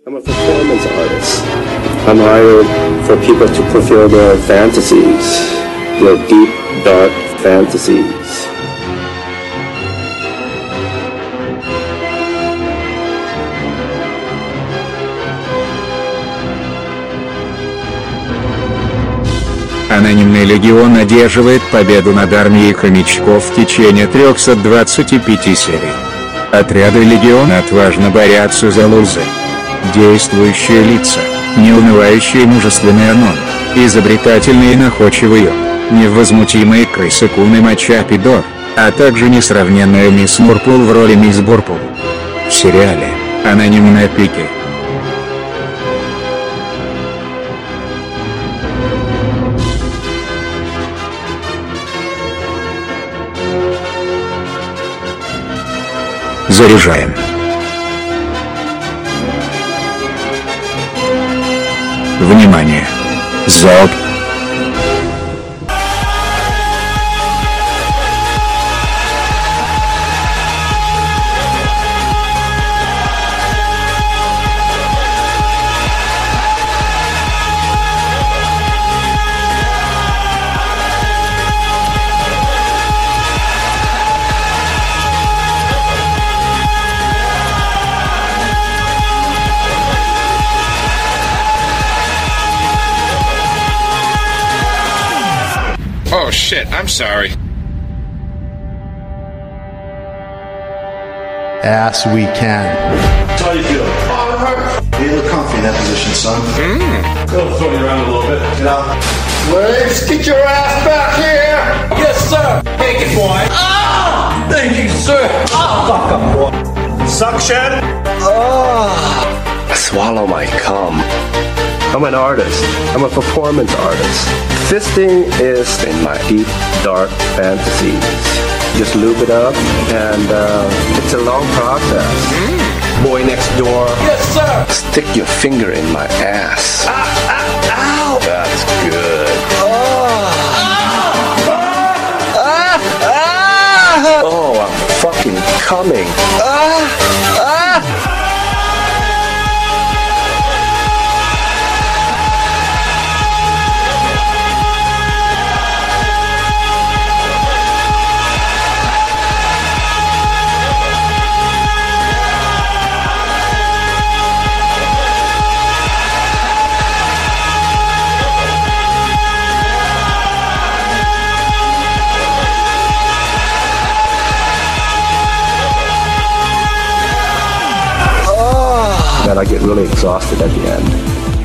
I'm a performance artist. I'm hired for people to fulfill their fantasies, their deep, dark fantasies. Анонимный легион одерживает победу над армией хомячков в течение 325 серий. Отряды легиона отважно борются за лузы. Действующие лица, неунывающий мужественный Анон, изобретательный и находчивый Йо, невозмутимые крысы Кун и Мачапидор, а также несравненная мисс Мурпул в роли мисс Бурпул. В сериале «Анонимные пики». Заряжаем. Внимание! Залп! Oh shit, I'm sorry. Ass we can. How you feeling? Oh, it hurts. You look comfy in that position, son. Go throw you around a little bit. Get out. Let's get your ass back here. Yes, sir. Take it, boy. Ah! Thank you, sir. Ah! Fuck up, boy. Suction. Swallow my cum. I'm an artist. I'm a performance artist. Fisting is in my deep, dark fantasies. Just lube it up, and it's a long process. Boy next door. Yes, sir. Stick your finger in my ass. Ow! That's good. Oh, I'm fucking coming. That I get really exhausted at the end.